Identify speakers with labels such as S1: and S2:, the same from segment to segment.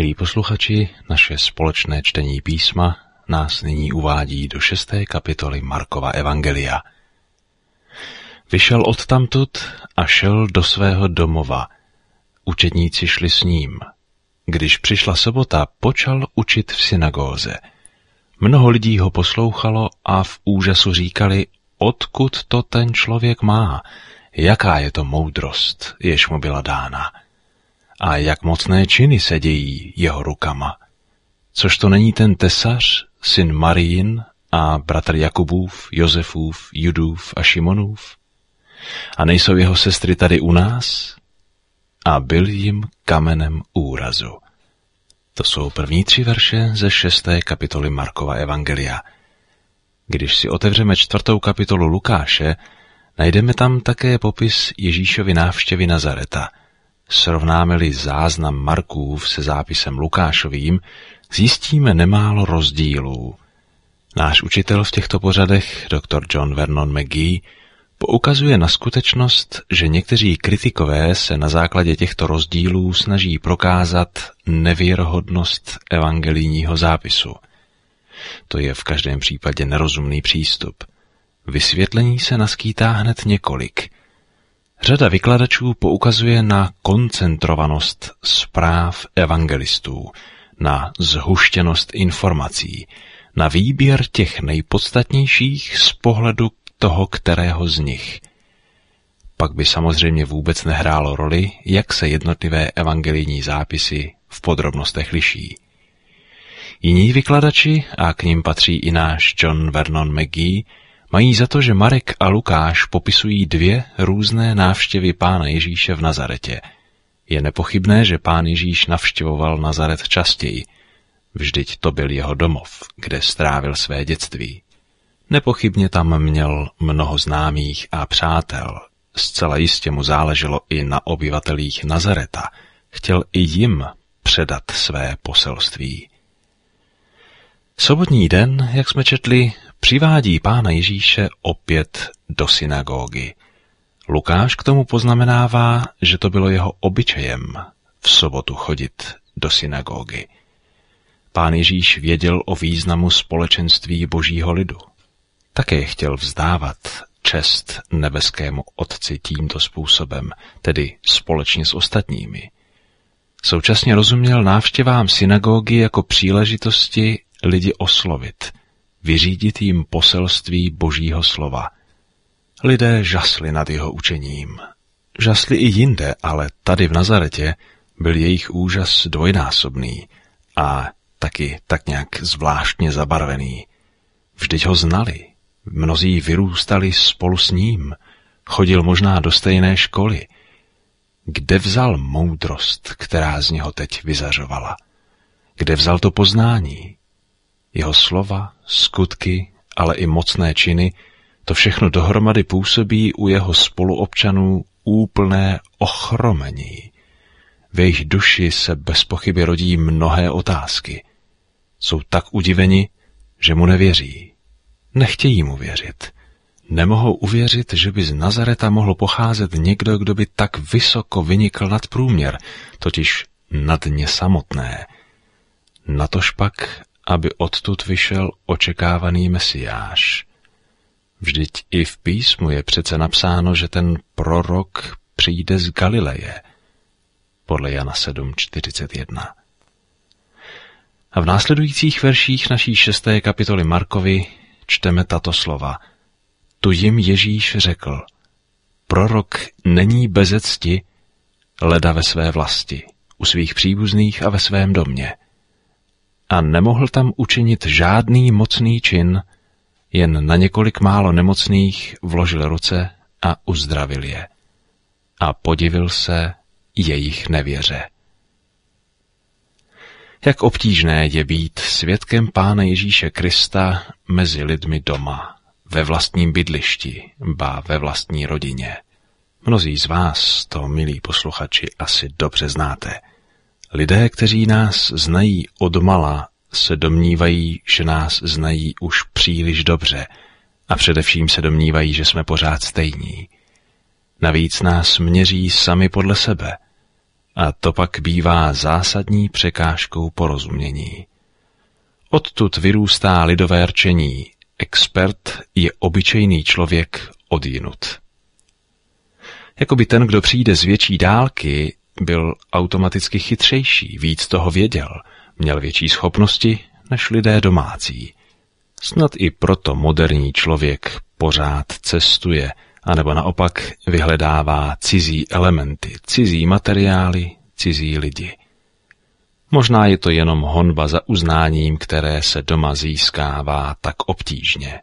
S1: Milí posluchači, naše společné čtení písma nás nyní uvádí do 6. kapitoly Markova evangelia. Vyšel odtamtud a šel do svého domova. Učedníci šli s ním. Když přišla sobota, počal učit v synagóze. Mnoho lidí ho poslouchalo a v úžasu říkali, odkud to ten člověk má, jaká je to moudrost, jež mu byla dána. A jak mocné činy se dějí jeho rukama. Což to není ten tesař, syn Marijin a bratr Jakubův, Josefův, Judův a Šimonův? A nejsou jeho sestry tady u nás? A byl jim kamenem úrazu. To jsou první 3 verše ze 6. kapitoly Markova evangelia. Když si otevřeme 4. kapitolu Lukáše, najdeme tam také popis Ježíšovy návštěvy Nazareta. Srovnáme-li záznam Markův se zápisem Lukášovým, zjistíme nemálo rozdílů. Náš učitel v těchto pořadech, dr. John Vernon McGee, poukazuje na skutečnost, že někteří kritikové se na základě těchto rozdílů snaží prokázat nevěrohodnost evangelijního zápisu. To je v každém případě nerozumný přístup. Vysvětlení se naskýtá hned několik. Řada vykladačů poukazuje na koncentrovanost zpráv evangelistů, na zhuštěnost informací, na výběr těch nejpodstatnějších z pohledu toho kterého z nich. Pak by samozřejmě vůbec nehrálo roli, jak se jednotlivé evangelijní zápisy v podrobnostech liší. Jiní vykladači, a k nim patří i náš John Vernon McGee, mají za to, že Marek a Lukáš popisují 2 různé návštěvy Pána Ježíše v Nazaretě. Je nepochybné, že Pán Ježíš navštěvoval Nazaret častěji. Vždyť to byl jeho domov, kde strávil své dětství. Nepochybně tam měl mnoho známých a přátel. Zcela jistě mu záleželo i na obyvatelích Nazareta. Chtěl i jim předat své poselství. Sobotní den, jak jsme četli, přivádí Pána Ježíše opět do synagógy. Lukáš k tomu poznamenává, že to bylo jeho obyčejem v sobotu chodit do synagógy. Pán Ježíš věděl o významu společenství božího lidu. Také chtěl vzdávat čest nebeskému Otci tímto způsobem, tedy společně s ostatními. Současně rozuměl návštěvám synagógy jako příležitosti lidi oslovit, vyřídit jim poselství božího slova. Lidé žasli nad jeho učením. Žasli i jinde, ale tady v Nazaretě byl jejich úžas dvojnásobný a taky tak nějak zvláštně zabarvený. Vždyť ho znali, mnozí vyrůstali spolu s ním, chodil možná do stejné školy. Kde vzal moudrost, která z něho teď vyzařovala? Kde vzal to poznání? Jeho slova, skutky, ale i mocné činy, to všechno dohromady působí u jeho spoluobčanů úplné ochromení. V jejich duši se bez pochyby rodí mnohé otázky. Jsou tak udiveni, že mu nevěří. Nechtějí mu věřit. Nemohou uvěřit, že by z Nazareta mohl pocházet někdo, kdo by tak vysoko vynikl nad průměr, totiž nad ně samotné. Natož pak, aby odtud vyšel očekávaný Mesiáš. Vždyť i v písmu je přece napsáno, že ten prorok přijde z Galileje, podle Jana 7:41. A v následujících verších naší 6. kapitoly Markovi čteme tato slova. Tu jim Ježíš řekl, prorok není beze cti, leda ve své vlasti, u svých příbuzných a ve svém domě. A nemohl tam učinit žádný mocný čin, jen na několik málo nemocných vložil ruce a uzdravil je. A podivil se jejich nevěře. Jak obtížné je být svědkem Pána Ježíše Krista mezi lidmi doma, ve vlastním bydlišti, ba ve vlastní rodině. Mnozí z vás to, milí posluchači, asi dobře znáte. Lidé, kteří nás znají odmala, se domnívají, že nás znají už příliš dobře a především se domnívají, že jsme pořád stejní. Navíc nás měří sami podle sebe a to pak bývá zásadní překážkou porozumění. Odtud vyrůstá lidové rčení: expert je obyčejný člověk odjinud. Jakoby ten, kdo přijde z větší dálky, byl automaticky chytřejší, víc toho věděl, měl větší schopnosti než lidé domácí. Snad i proto moderní člověk pořád cestuje, anebo naopak vyhledává cizí elementy, cizí materiály, cizí lidi. Možná je to jenom honba za uznáním, které se doma získává tak obtížně.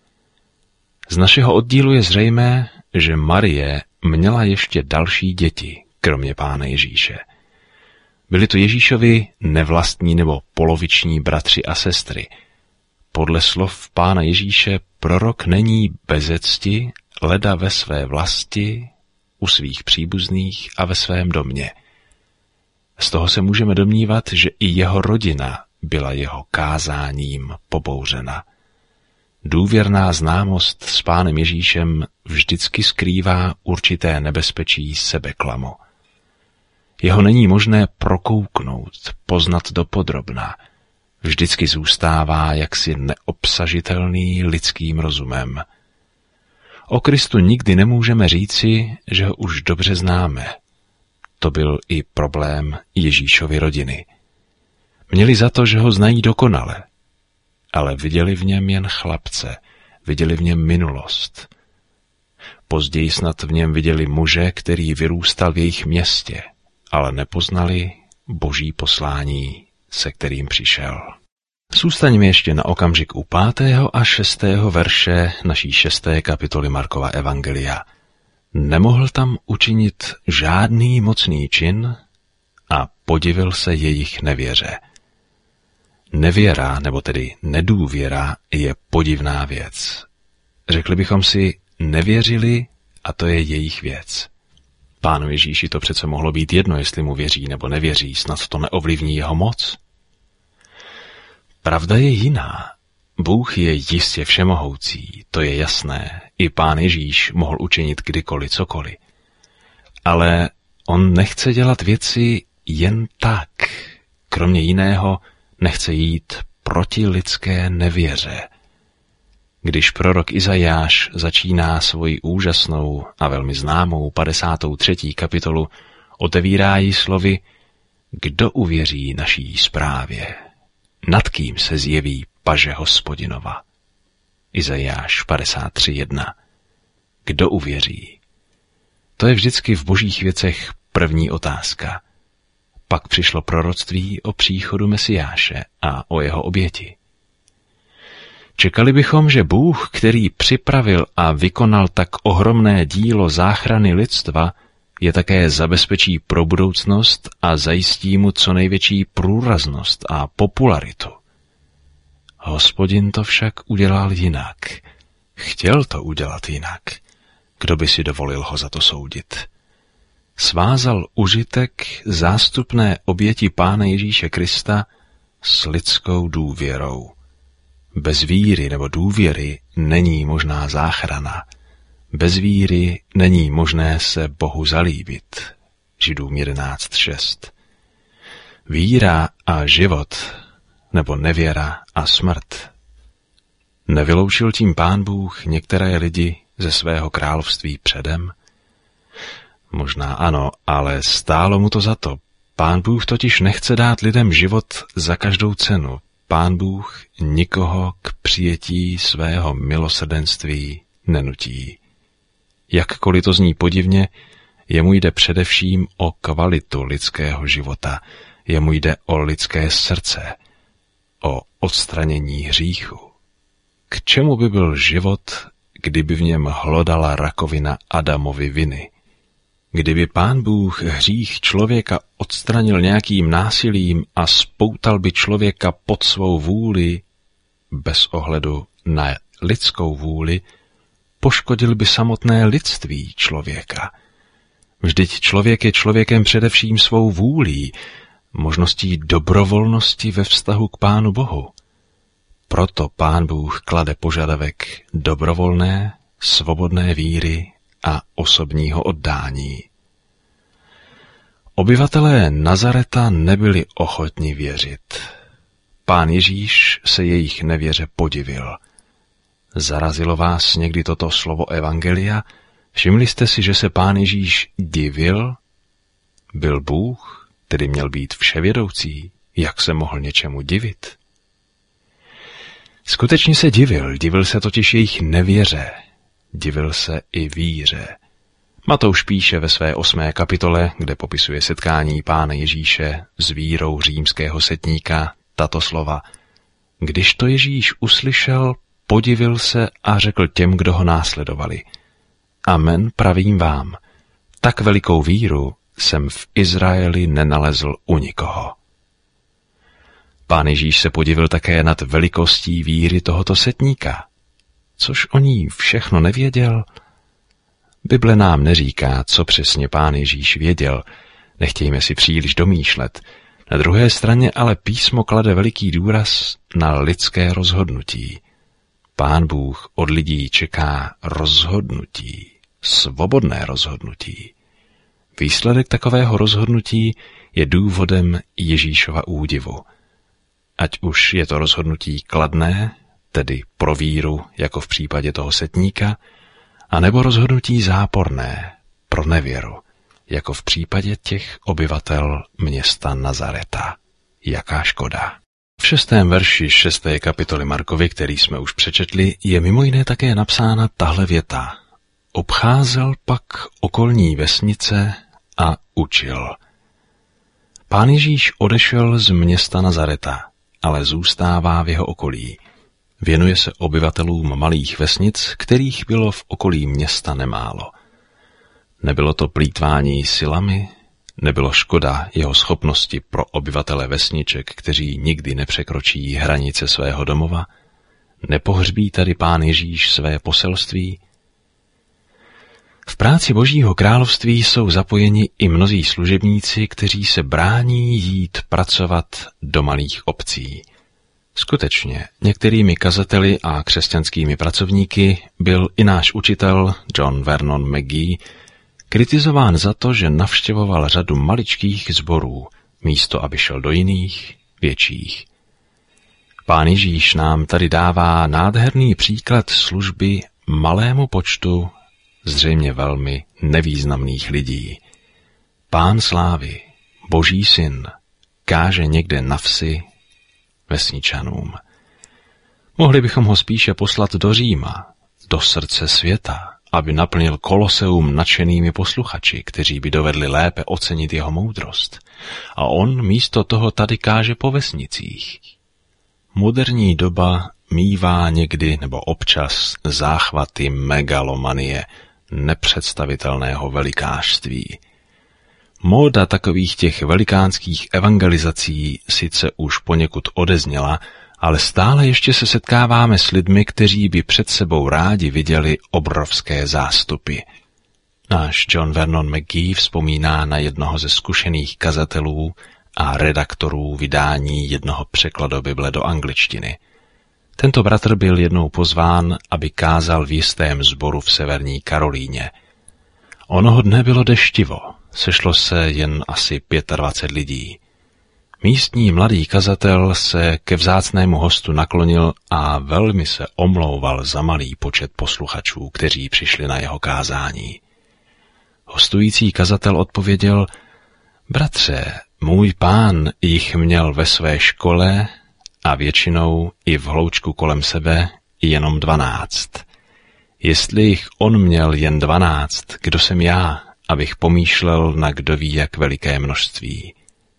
S1: Z našeho oddílu je zřejmé, že Marie měla ještě další děti, kromě Pána Ježíše. Byli to Ježíšovi nevlastní nebo poloviční bratři a sestry. Podle slov Pána Ježíše prorok není beze cti, leda ve své vlasti, u svých příbuzných a ve svém domě. Z toho se můžeme domnívat, že i jeho rodina byla jeho kázáním pobouřena. Důvěrná známost s Pánem Ježíšem vždycky skrývá určité nebezpečí sebeklamu. Jeho není možné prokouknout, poznat dopodrobna. Vždycky zůstává jaksi neobsažitelný lidským rozumem. O Kristu nikdy nemůžeme říci, že ho už dobře známe. To byl i problém Ježíšovy rodiny. Měli za to, že ho znají dokonale, ale viděli v něm jen chlapce, viděli v něm minulost. Později snad v něm viděli muže, který vyrůstal v jejich městě, ale nepoznali boží poslání, se kterým přišel. Zůstaňme ještě na okamžik u 5. a 6. verše naší 6. kapitoly Markova evangelia. Nemohl tam učinit žádný mocný čin a podivil se jejich nevěře. Nevěra, nebo tedy nedůvěra, je podivná věc. Řekli bychom si, nevěřili a to je jejich věc. Pánu Ježíši to přece mohlo být jedno, jestli mu věří nebo nevěří, snad to neovlivní jeho moc. Pravda je jiná. Bůh je jistě všemohoucí, to je jasné. I Pán Ježíš mohl učinit kdykoliv cokoliv. Ale on nechce dělat věci jen tak. Kromě jiného nechce jít proti lidské nevěře. Když prorok Izajáš začíná svoji úžasnou a velmi známou 53. kapitolu, otevírá ji slovy: Kdo uvěří naší zprávě? Nad kým se zjeví paže Hospodinova? Izajáš 53.1. Kdo uvěří? To je vždycky v božích věcech první otázka. Pak přišlo proroctví o příchodu Mesiáše a o jeho oběti. Čekali bychom, že Bůh, který připravil a vykonal tak ohromné dílo záchrany lidstva, je také zabezpečí pro budoucnost a zajistí mu co největší průraznost a popularitu. Hospodin to však udělal jinak. Chtěl to udělat jinak. Kdo by si dovolil ho za to soudit? Svázal užitek zástupné oběti Pána Ježíše Krista s lidskou důvěrou. Bez víry nebo důvěry není možná záchrana. Bez víry není možné se Bohu zalíbit. Židům 11.6. Víra a život, nebo nevěra a smrt. Nevyloučil tím Pán Bůh některé lidi ze svého království předem? Možná ano, ale stálo mu to za to. Pán Bůh totiž nechce dát lidem život za každou cenu. Pán Bůh nikoho k přijetí svého milosrdenství nenutí. Jakkoliv to zní podivně, jemu jde především o kvalitu lidského života, jemu jde o lidské srdce, o odstranění hříchu. K čemu by byl život, kdyby v něm hlodala rakovina Adamovy viny? Kdyby Pán Bůh hřích člověka odstranil nějakým násilím a spoutal by člověka pod svou vůli, bez ohledu na lidskou vůli, poškodil by samotné lidství člověka. Vždyť člověk je člověkem především svou vůlí, možností dobrovolnosti ve vztahu k Pánu Bohu. Proto Pán Bůh klade požadavek dobrovolné, svobodné víry a osobního oddání. Obyvatelé Nazareta nebyli ochotni věřit. Pán Ježíš se jejich nevěře podivil. Zarazilo vás někdy toto slovo evangelia? Všimli jste si, že se Pán Ježíš divil? Byl Bůh, tedy měl být vševědoucí, jak se mohl něčemu divit? Skutečně se divil se totiž jejich nevěře, divil se i víře. Matouš píše ve své 8. kapitole, kde popisuje setkání Pána Ježíše s vírou římského setníka, tato slova. Když to Ježíš uslyšel, podivil se a řekl těm, kdo ho následovali. Amen, pravím vám, tak velikou víru jsem v Izraeli nenalezl u nikoho. Pán Ježíš se podivil také nad velikostí víry tohoto setníka. Což o ní všechno nevěděl? Bible nám neříká, co přesně Pán Ježíš věděl, nechtějme si příliš domýšlet. Na druhé straně ale písmo klade veliký důraz na lidské rozhodnutí. Pán Bůh od lidí čeká rozhodnutí, svobodné rozhodnutí. Výsledek takového rozhodnutí je důvodem Ježíšova údivu. Ať už je to rozhodnutí kladné, tedy pro víru, jako v případě toho setníka, anebo rozhodnutí záporné, pro nevěru, jako v případě těch obyvatel města Nazareta. Jaká škoda. V 6. verši 6. kapitoly Markovy, který jsme už přečetli, je mimo jiné také napsána tahle věta. Obcházel pak okolní vesnice a učil. Pán Ježíš odešel z města Nazareta, ale zůstává v jeho okolí. Věnuje se obyvatelům malých vesnic, kterých bylo v okolí města nemálo. Nebylo to plýtvání silami, nebylo škoda jeho schopnosti pro obyvatele vesniček, kteří nikdy nepřekročí hranice svého domova? Nepohřbí tady Pán Ježíš své poselství? V práci Božího království jsou zapojeni i mnozí služebníci, kteří se brání jít pracovat do malých obcí. Skutečně, některými kazateli a křesťanskými pracovníky byl i náš učitel John Vernon McGee kritizován za to, že navštěvoval řadu maličkých sborů, místo aby šel do jiných, větších. Pán Ježíš nám tady dává nádherný příklad služby malému počtu, zřejmě velmi nevýznamných lidí. Pán slávy, Boží syn, káže někde na vsi vesničanům. Mohli bychom ho spíše poslat do Říma, do srdce světa, aby naplnil koloseum nadšenými posluchači, kteří by dovedli lépe ocenit jeho moudrost. A on místo toho tady káže po vesnicích. Moderní doba mívá někdy nebo občas záchvaty megalomanie, nepředstavitelného velikářství. Móda takových těch velikánských evangelizací sice už poněkud odezněla, ale stále ještě se setkáváme s lidmi, kteří by před sebou rádi viděli obrovské zástupy. Náš John Vernon McGee vzpomíná na jednoho ze zkušených kazatelů a redaktorů vydání jednoho překladu Bible do angličtiny. Tento bratr byl jednou pozván, aby kázal v jistém sboru v Severní Karolíně. Onoho dne bylo deštivo, sešlo se jen asi 25 lidí. Místní mladý kazatel se ke vzácnému hostu naklonil a velmi se omlouval za malý počet posluchačů, kteří přišli na jeho kázání. Hostující kazatel odpověděl, bratře, můj pán jich měl ve své škole a většinou i v hloučku kolem sebe jenom 12. Jestli jich on měl jen 12, kdo jsem já, abych pomýšlel na kdo ví jak veliké množství.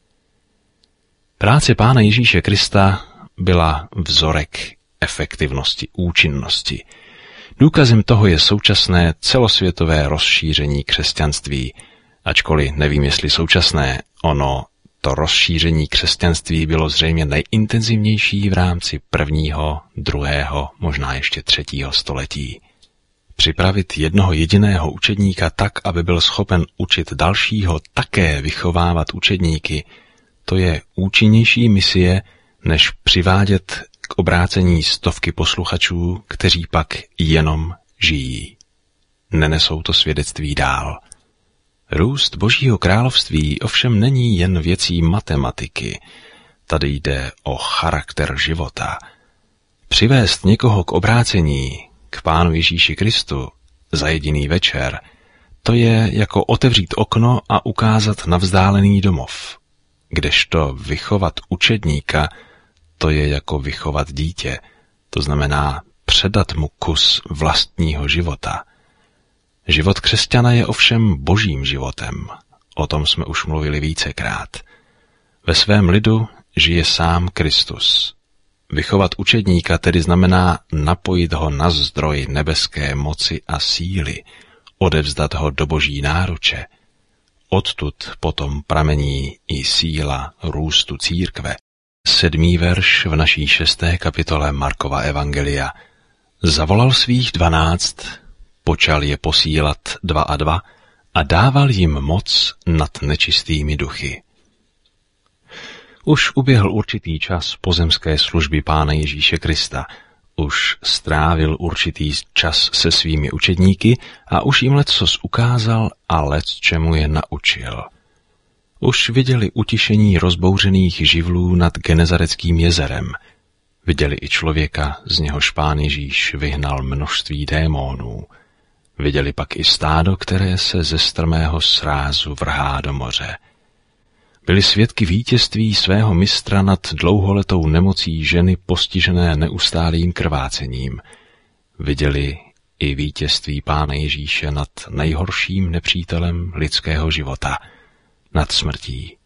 S1: Práce Pána Ježíše Krista byla vzorek efektivnosti, účinnosti. Důkazem toho je současné celosvětové rozšíření křesťanství, ačkoliv nevím, jestli současné, to rozšíření křesťanství bylo zřejmě nejintenzivnější v rámci 1., 2., možná ještě 3. století. Připravit jednoho jediného učedníka tak, aby byl schopen učit dalšího také vychovávat učedníky, to je účinnější misie, než přivádět k obrácení stovky posluchačů, kteří pak jenom žijí. Nenesou to svědectví dál. Růst Božího království ovšem není jen věcí matematiky. Tady jde o charakter života. Přivést někoho k obrácení, k Pánu Ježíši Kristu, za jediný večer, to je jako otevřít okno a ukázat na vzdálený domov. Kdežto vychovat učedníka, to je jako vychovat dítě, to znamená předat mu kus vlastního života. Život křesťana je ovšem božím životem. O tom jsme už mluvili vícekrát. Ve svém lidu žije sám Kristus. Vychovat učedníka tedy znamená napojit ho na zdroj nebeské moci a síly, odevzdat ho do boží náruče. Odtud potom pramení i síla růstu církve. 7. verš v naší 6. kapitole Markova evangelia. Zavolal svých 12, počal je posílat 2 a 2 a dával jim moc nad nečistými duchy. Už uběhl určitý čas pozemské služby Pána Ježíše Krista, už strávil určitý čas se svými učedníky a už jim lecos ukázal a lecčemu je naučil. Už viděli utišení rozbouřených živlů nad Genezareckým jezerem. Viděli i člověka, z něhož Pán Ježíš vyhnal množství démonů. Viděli pak i stádo, které se ze strmého srázu vrhá do moře. Byli svědky vítězství svého mistra nad dlouholetou nemocí ženy postižené neustálým krvácením. Viděli i vítězství Pána Ježíše nad nejhorším nepřítelem lidského života, nad smrtí.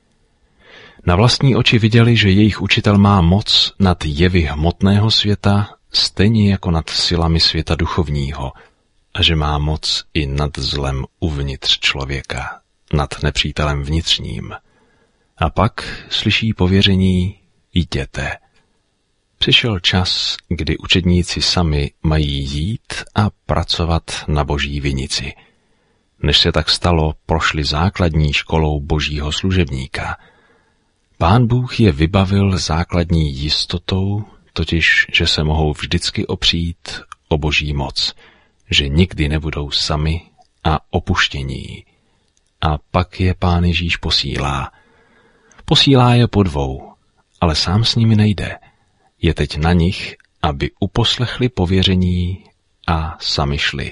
S1: Na vlastní oči viděli, že jejich učitel má moc nad jevy hmotného světa, stejně jako nad silami světa duchovního, a že má moc i nad zlem uvnitř člověka, nad nepřítelem vnitřním. A pak slyší pověření: jděte. Přišel čas, kdy učedníci sami mají jít a pracovat na boží vinici. Než se tak stalo, prošli základní školou božího služebníka. Pán Bůh je vybavil základní jistotou, totiž, že se mohou vždycky opřít o boží moc, že nikdy nebudou sami a opuštění. A pak je Pán Ježíš posílá. Posílá je po 2, ale sám s nimi nejde. Je teď na nich, aby uposlechli pověření a sami šli.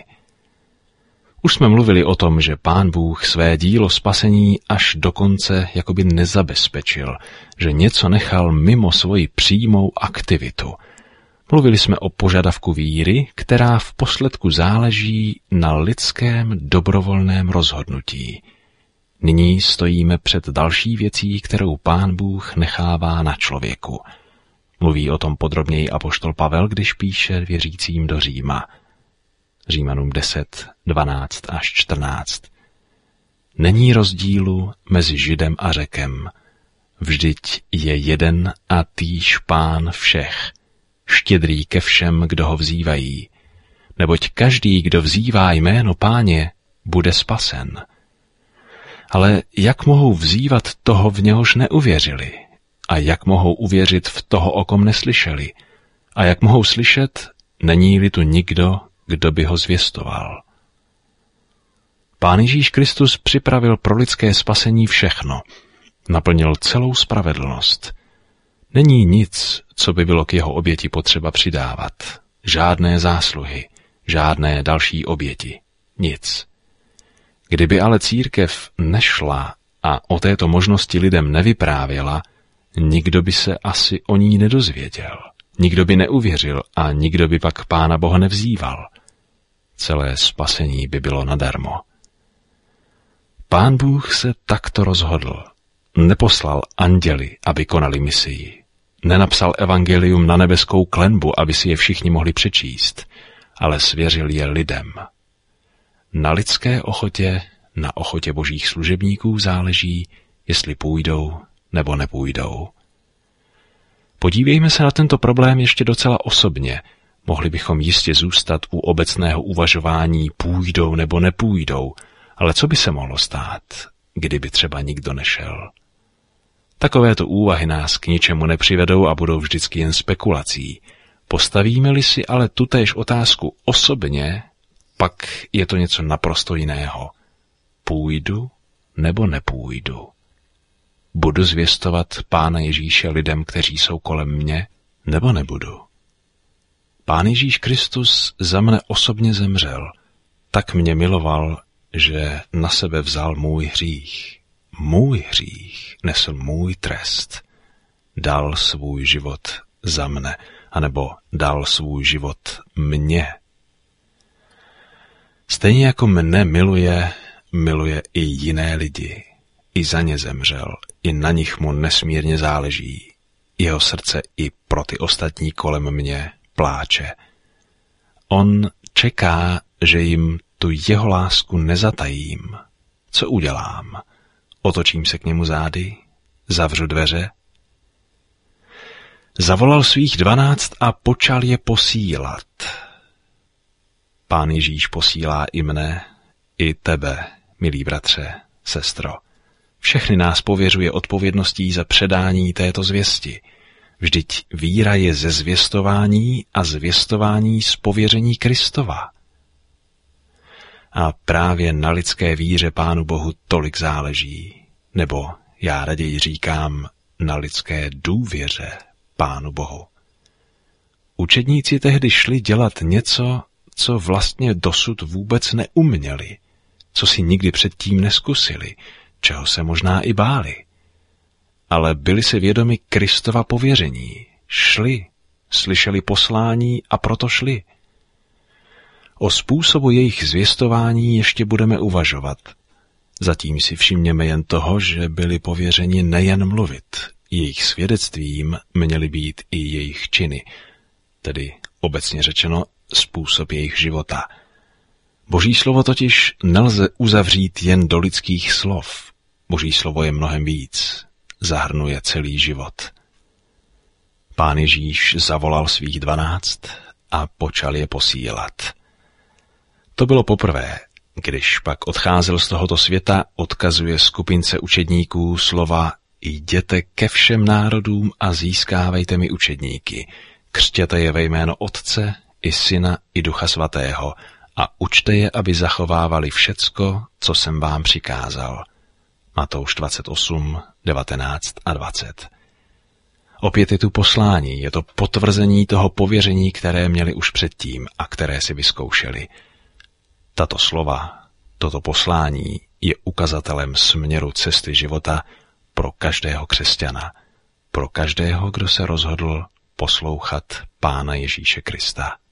S1: Už jsme mluvili o tom, že Pán Bůh své dílo spasení až do konce jakoby nezabezpečil, že něco nechal mimo svoji přímou aktivitu. Mluvili jsme o požadavku víry, která v posledku záleží na lidském dobrovolném rozhodnutí. Nyní stojíme před další věcí, kterou Pán Bůh nechává na člověku. Mluví o tom podrobněji apoštol Pavel, když píše věřícím do Říma. Římanům 10, 12 až 14. Není rozdílu mezi Židem a Řekem. Vždyť je jeden a týž Pán všech, štědrý ke všem, kdo ho vzývají. Neboť každý, kdo vzývá jméno Páně, bude spasen. Ale jak mohou vzývat toho, v něhož neuvěřili? A jak mohou uvěřit v toho, o kom neslyšeli? A jak mohou slyšet, není-li tu nikdo, kdo by ho zvěstoval? Pán Ježíš Kristus připravil pro lidské spasení všechno. Naplnil celou spravedlnost. Není nic, co by bylo k jeho oběti potřeba přidávat. Žádné zásluhy, žádné další oběti. Nic. Kdyby ale církev nešla a o této možnosti lidem nevyprávěla, nikdo by se asi o ní nedozvěděl. Nikdo by neuvěřil a nikdo by pak Pána Boha nevzýval. Celé spasení by bylo nadarmo. Pán Bůh se takto rozhodl. Neposlal anděli, aby konali misii. Nenapsal evangelium na nebeskou klenbu, aby si je všichni mohli přečíst, ale svěřil je lidem. Na lidské ochotě, na ochotě božích služebníků záleží, jestli půjdou nebo nepůjdou. Podívejme se na tento problém ještě docela osobně. Mohli bychom jistě zůstat u obecného uvažování půjdou nebo nepůjdou, ale co by se mohlo stát, kdyby třeba nikdo nešel? Takovéto úvahy nás k ničemu nepřivedou a budou vždycky jen spekulací. Postavíme-li si ale tutéž otázku osobně, pak je to něco naprosto jiného. půjdu nebo nepůjdu? Budu zvěstovat Pána Ježíše lidem, kteří jsou kolem mě, nebo nebudu? Pán Ježíš Kristus za mne osobně zemřel, tak mě miloval, že na sebe vzal můj hřích. Můj hřích nesl můj trest. Dal svůj život za mne, anebo dal svůj život mně. Stejně jako mne miluje i jiné lidi. I za ně zemřel, i na nich mu nesmírně záleží. Jeho srdce i pro ty ostatní kolem mě pláče. On čeká, že jim tu jeho lásku nezatajím. Co udělám? Otočím se k němu zády? Zavřu dveře? Zavolal svých 12 a počal je posílat. Pán Ježíš posílá i mne, i tebe, milý bratře, sestro. Všechny nás pověřuje odpovědností za předání této zvěsti. Vždyť víra je ze zvěstování a zvěstování z pověření Kristova. A právě na lidské víře Pánu Bohu tolik záleží, nebo já raději říkám na lidské důvěře Pánu Bohu. Učedníci tehdy šli dělat něco, co vlastně dosud vůbec neuměli, co si nikdy předtím neskusili, čeho se možná i báli. Ale byli si vědomi Kristova pověření. Šli, slyšeli poslání a proto šli. O způsobu jejich zvěstování ještě budeme uvažovat. Zatím si všimněme jen toho, že byli pověřeni nejen mluvit. Jejich svědectvím měly být i jejich činy, tedy obecně řečeno způsob jejich života. Boží slovo totiž nelze uzavřít jen do lidských slov. Boží slovo je mnohem víc. Zahrnuje celý život. Pán Ježíš zavolal svých 12 a počal je posílat. To bylo poprvé, když pak odcházel z tohoto světa, odkazuje skupince učedníků slova: jděte ke všem národům a získávejte mi učedníky. Křtěte je ve jméno Otce i Syna i Ducha Svatého a učte je, aby zachovávali všecko, co jsem vám přikázal. Matouš 28, 19 a 20. Opět je tu poslání, je to potvrzení toho pověření, které měli už předtím a které si vyzkoušeli. Tato slova, toto poslání je ukazatelem směru cesty života pro každého křesťana, pro každého, kdo se rozhodl poslouchat Pána Ježíše Krista.